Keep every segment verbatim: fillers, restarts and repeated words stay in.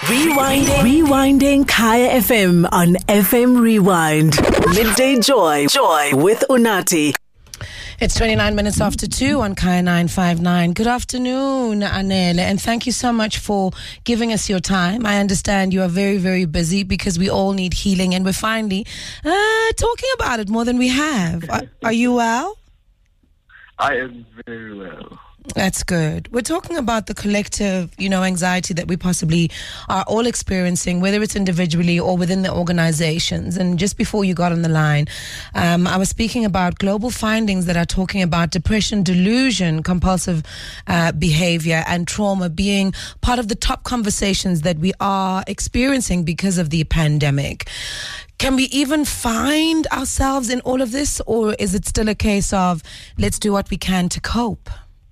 Rewinding. Rewinding Kaya F M on F M Rewind. Midday Joy. Joy with Unathi. It's twenty-nine minutes after two on Kaya nine five nine. Good afternoon, Anele, and thank you so much for giving us your time. I understand you are very, very busy because we all need healing, and we're finally uh, talking about it more than we have. Are, are you well? I am very well. That's good. We're talking about the collective, you know, anxiety that we possibly are all experiencing, whether it's individually or within the organizations. And just before you got on the line, um, I was speaking about global findings that are talking about depression, delusion, compulsive uh, behavior, and trauma being part of the top conversations that we are experiencing because of the pandemic. Can we even find ourselves in all of this, or is it still a case of let's do what we can to cope?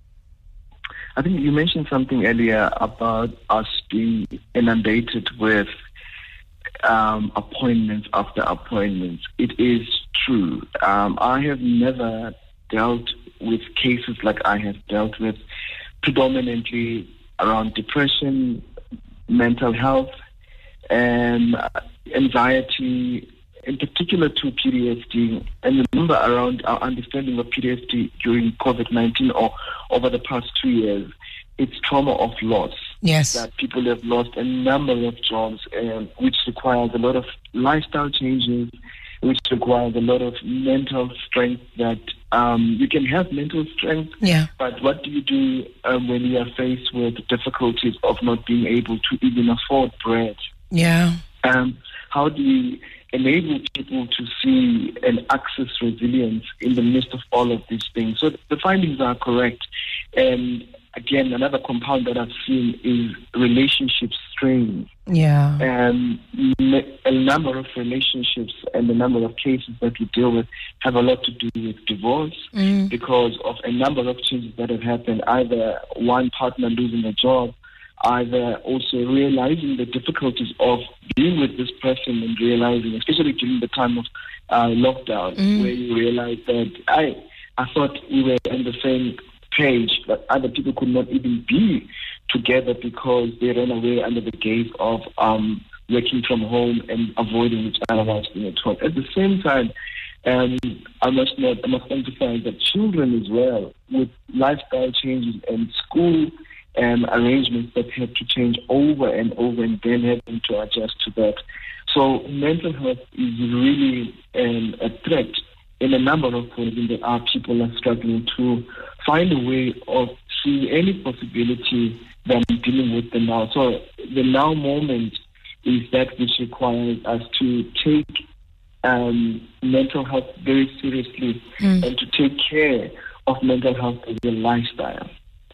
I think you mentioned something earlier about us being inundated with um, appointments after appointments. It is true. Um, I have never dealt with cases like I have dealt with, predominantly around depression, mental health, and anxiety, in particular to P T S D. And remember, around our understanding of P T S D during COVID nineteen or over the past two years, it's trauma of loss. Yes. That people have lost a number of jobs, um, which requires a lot of lifestyle changes, which requires a lot of mental strength that um, you can have mental strength, yeah. but what do you do um, when you are faced with difficulties of not being able to even afford bread? Yeah. Um, how do you enable people to see and access resilience in the midst of all of these things? So the findings are correct. And again, another compound that I've seen is relationship strain. Yeah. And a number of relationships and the number of cases that we deal with have a lot to do with divorce mm. because of a number of changes that have happened, either one partner losing a job, either also realizing the difficulties of being with this person and realizing, especially during the time of uh, lockdown, mm. where you realize that I, I thought we were on the same page, but other people could not even be together because they ran away under the gaze of um, working from home and avoiding each other whilst being at home. At the same time, um, I must not, I must emphasize that children as well, with lifestyle changes and school and arrangements that had to change over and over and then having to adjust to that. So mental health is really um, a threat in a number of ways, in that our people are struggling to find a way of seeing any possibility than dealing with the now. So the now moment is that which requires us to take um, mental health very seriously mm. and to take care of mental health as a lifestyle.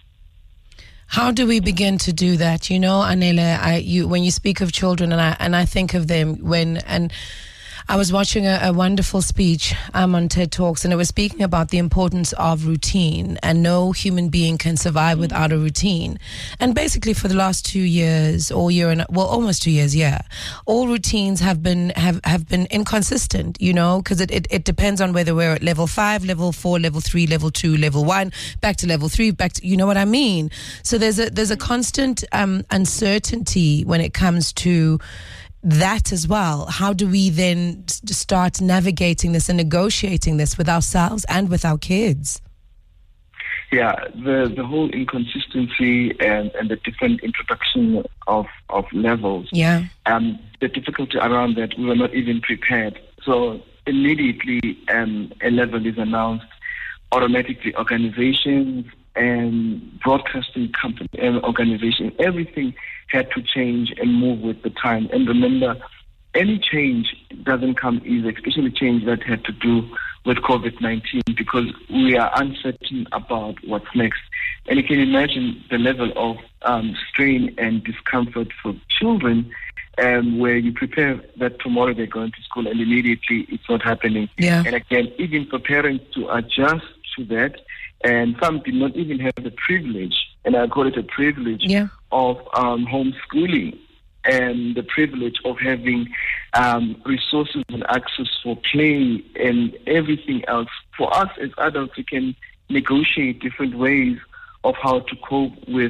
How do we begin to do that? You know, Anele, I, you, when you speak of children, and I and I think of them when, and I was watching a, a wonderful speech um, on TED Talks, and it was speaking about the importance of routine, and no human being can survive without a routine. And basically, for the last two years, or year and well, almost two years, yeah, all routines have been have, have been inconsistent. You know, because it, it it depends on whether we're at level five, level four, level three, level two, level one, back to level three, back to you know what I mean. So there's a there's a constant um, uncertainty when it comes to that as well. How do we then start navigating this and negotiating this with ourselves and with our kids? Yeah, the the whole inconsistency and, and the different introduction of, of levels. Yeah. Um, the difficulty around that, we were not even prepared. So immediately um, a level is announced, automatically organizations and broadcasting company and organization, everything had to change and move with the time. And remember, any change doesn't come easy, especially change that had to do with COVID nineteen, because we are uncertain about what's next. And you can imagine the level of um, strain and discomfort for children um, where you prepare that tomorrow they're going to school and immediately it's not happening. Yeah. And again, even for parents to adjust to that, and some did not even have the privilege, and I call it a privilege, yeah. of um, homeschooling and the privilege of having um, resources and access for play and everything else. For us as adults, we can negotiate different ways of how to cope with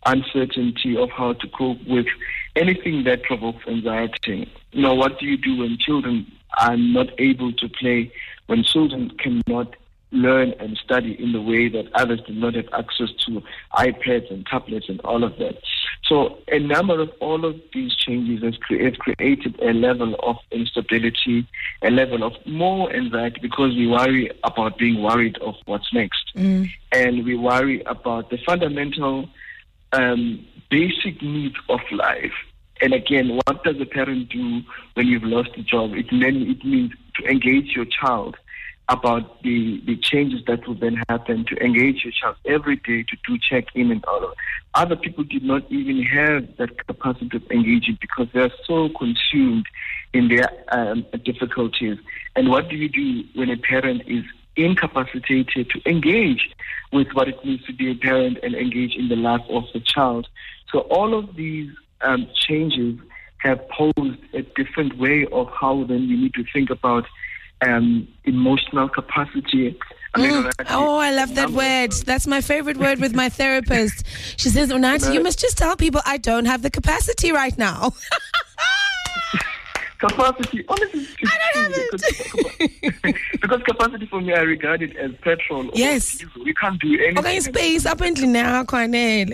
uncertainty of how to cope with anything that provokes anxiety. You know, what do you do when children are not able to play, when children cannot learn and study in the way that others do not have access to iPads and tablets and all of that? So a number of all of these changes has, cre- has created a level of instability, a level of more anxiety, because we worry about being worried of what's next. Mm. And we worry about the fundamental um, basic needs of life. And again, what does a parent do when you've lost a job? It, mean, it means to engage your child about the, the changes that will then happen, to engage your child every day, to do check-in and all of it. Other people did not even have that capacity of engaging because they are so consumed in their um, difficulties. And what do you do when a parent is incapacitated to engage with what it means to be a parent and engage in the life of the child? So all of these um, changes have posed a different way of how then we need to think about Um, emotional capacity. I mean, Mm. Oh, I love that word. That's my favorite word with my therapist. She says, Unathi, you must just tell people I don't have the capacity right now. Capacity, honestly, I don't have it. Because capacity for me, I regard it as petrol. Yes. Diesel. We can't do anything. Okay, space, apparently now, Cornel.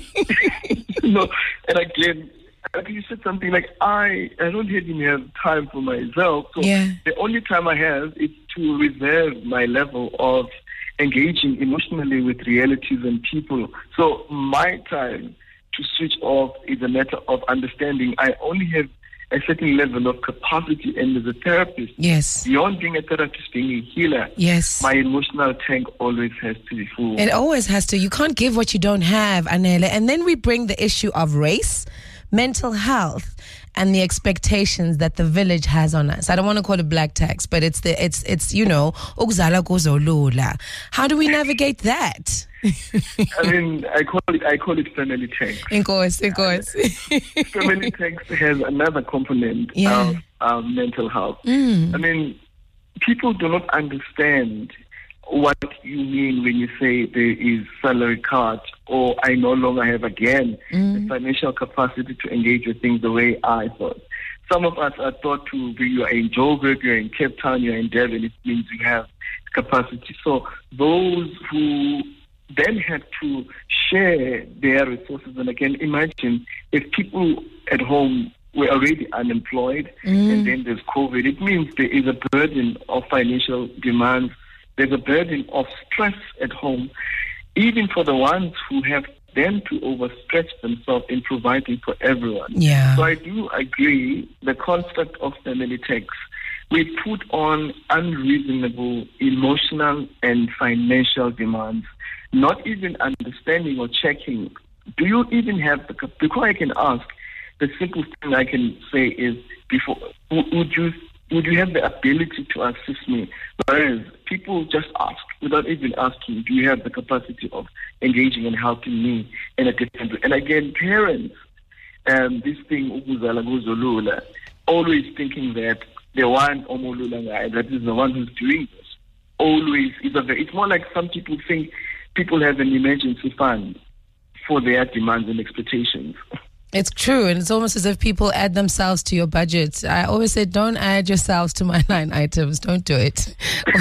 No, and again, like you said something like, I I don't even have time for myself. So Yeah. the only time I have is to reserve my level of engaging emotionally with realities and people. So my time to switch off is a matter of understanding I only have a certain level of capacity, and as a therapist, Yes. beyond being a therapist, being a healer, Yes. my emotional tank always has to be full. It always has to. You can't give what you don't have, Anele. And then we bring the issue of race, mental health, and the expectations that the village has on us. I don't want to call it black tax, but it's the it's it's you know, ukuzala kuzolula. How do we navigate that? I mean, I call it I call it family tax. In course, in course. Family tax has another component Yeah. of um, mental health. Mm. I mean, people do not understand what you mean when you say there is salary cut, or I no longer have again Mm. the financial capacity to engage with things the way I thought. Some of us are thought to be, you are in Joburg, you're in Cape Town, you're in Devon, it means you have capacity. So those who then have to share their resources, and again, imagine if people at home were already unemployed Mm. and then there's COVID, it means there is a burden of financial demands. There's a burden of stress at home, even for the ones who have then to overstretch themselves in providing for everyone. Yeah. So I do agree the construct of family tax. We put on unreasonable emotional and financial demands, not even understanding or checking. Do you even have the cap- before I can ask, the simple thing I can say is, before would you would you have the ability to assist me? Whereas people just ask without even asking, do you have the capacity of engaging and helping me in a different way? And again, parents, um, this thing, ukuzala kuzolula, always thinking that the one omolula guy, that is the one who's doing this, always is a very, it's more like some people think people have an emergency fund for their demands and expectations. It's true, and it's almost as if people add themselves to your budget. I always say, don't add yourselves to my line items. Don't do it.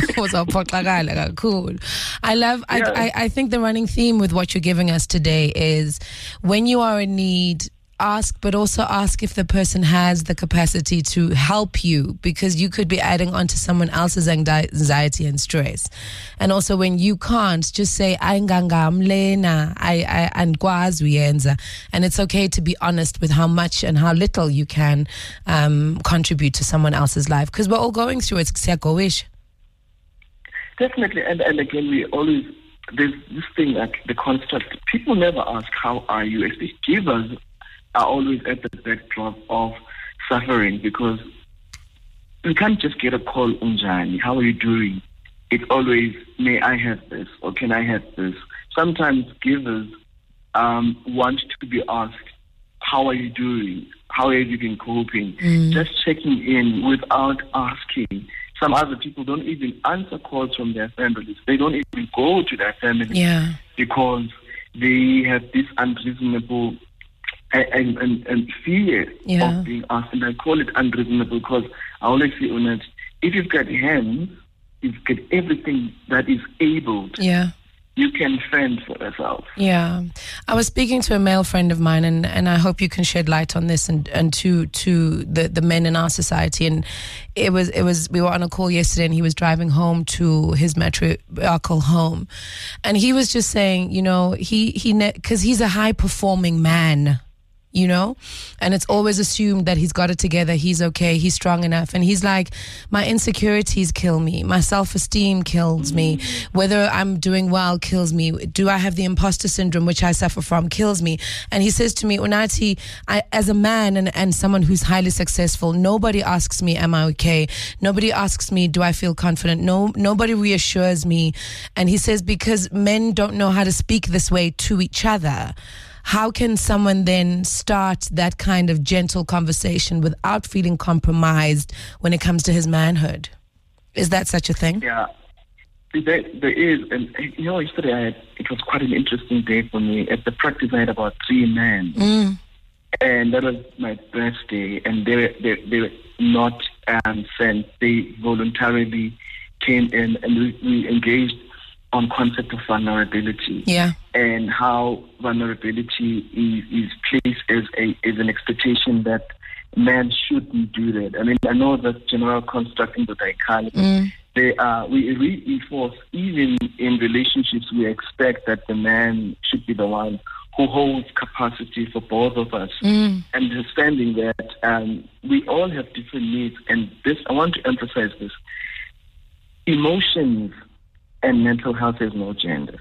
Cool. I love, I, Yeah. I, I think the running theme with what you're giving us today is when you are in need, ask, but also ask if the person has the capacity to help you, because you could be adding on to someone else's anxiety and stress. And also when you can't, just say, I ngangamlena, I andkwazi uyenza. And it's okay to be honest with how much and how little you can um, contribute to someone else's life, because we're all going through it. Siyagowish. Definitely, and, and again, we always, there's this thing like the construct, people never ask, how are you? Especially givers are always at the backdrop of suffering, because you can't just get a call, Unjani, how are you doing? It's always, may I have this, or can I have this? Sometimes givers um, want to be asked, how are you doing? How have you been coping? Mm. Just checking in without asking. Some other people don't even answer calls from their families. They don't even go to their families Yeah. because they have this unreasonable and, and, and fear yeah. of being asked. And I call it unreasonable because I always say, Unat, if you've got hands, you've got everything that is able to. Yeah. You can fend for yourself. Yeah. I was speaking to a male friend of mine, and, and I hope you can shed light on this and, and to to the, the men in our society. And it was it was we were on a call yesterday, and he was driving home to his matriarchal home, and he was just saying, you know, he he because he's a high performing man. You know, and it's always assumed that he's got it together, he's okay, he's strong enough. And he's like, my insecurities kill me, my self-esteem kills me, whether I'm doing well kills me, do I have the imposter syndrome, which I suffer from, kills me. And he says to me, Unathi, I, as a man and, and someone who's highly successful, nobody asks me, am I okay? Nobody asks me, do I feel confident? No, nobody reassures me. And he says, because men don't know how to speak this way to each other, how can someone then start that kind of gentle conversation without feeling compromised when it comes to his manhood? Is that such a thing? Yeah, there, there is. And, you know, yesterday I had, it was quite an interesting day for me. At the practice, I had about three men. Mm. And that was my birthday. And they were, they, they were not um, sent. They voluntarily came in, and we, we engaged on concept of vulnerability, yeah, and how vulnerability is, is placed as a as an expectation that man shouldn't do that. I mean, I know that general construct in the dichotomy. mm. They are we reinforce even in relationships. We expect that the man should be the one who holds capacity for both of us, mm. understanding that um, we all have different needs. And this, I want to emphasize this: emotions and mental health has no gender.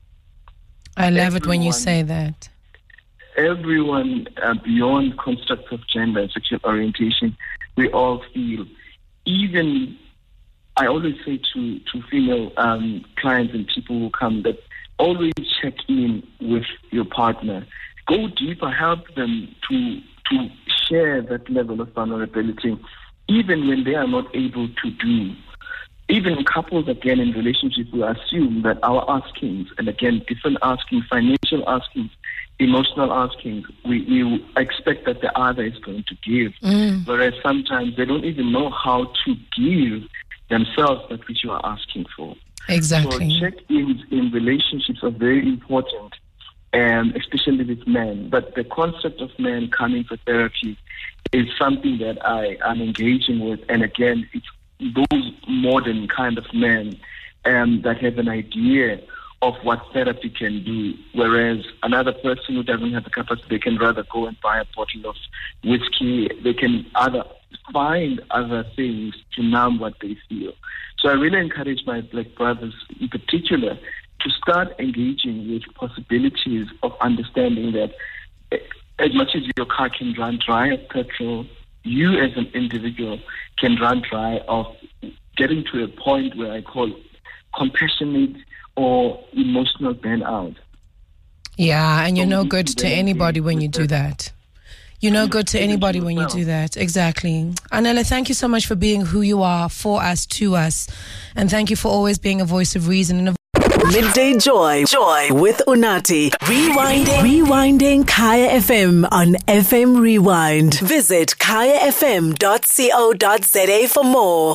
I love everyone, it when you say that. Everyone uh, beyond constructs of gender and sexual orientation, we all feel. Even, I always say to, to female um, clients and people who come that always check in with your partner. Go deeper, help them to to share that level of vulnerability, even when they are not able to do. Even couples, again, in relationships, we assume that our askings, and again, different askings, financial askings, emotional askings, we, we expect that the other is going to give. Mm. Whereas sometimes they don't even know how to give themselves that which you are asking for. Exactly. So check-ins in relationships are very important, um, especially with men. But the concept of men coming for therapy is something that I am engaging with. And again, it's those modern kind of men um, that have an idea of what therapy can do, whereas another person who doesn't have the capacity, they can rather go and buy a bottle of whiskey. They can other find other things to numb what they feel. So I really encourage my black brothers in particular to start engaging with possibilities of understanding that as much as your car can run dry of petrol, you as an individual can run dry of getting to a point where I call compassionate or emotional burnout. Yeah, and you're no good to anybody when you do that. You're no good to anybody when you do that. Exactly. Anela, thank you so much for being who you are, for us, to us. And thank you for always being a voice of reason and a Midday Joy. Joy with Unati. Rewinding. Rewinding Kaya F M on F M Rewind. Visit kaya f m dot co dot za for more.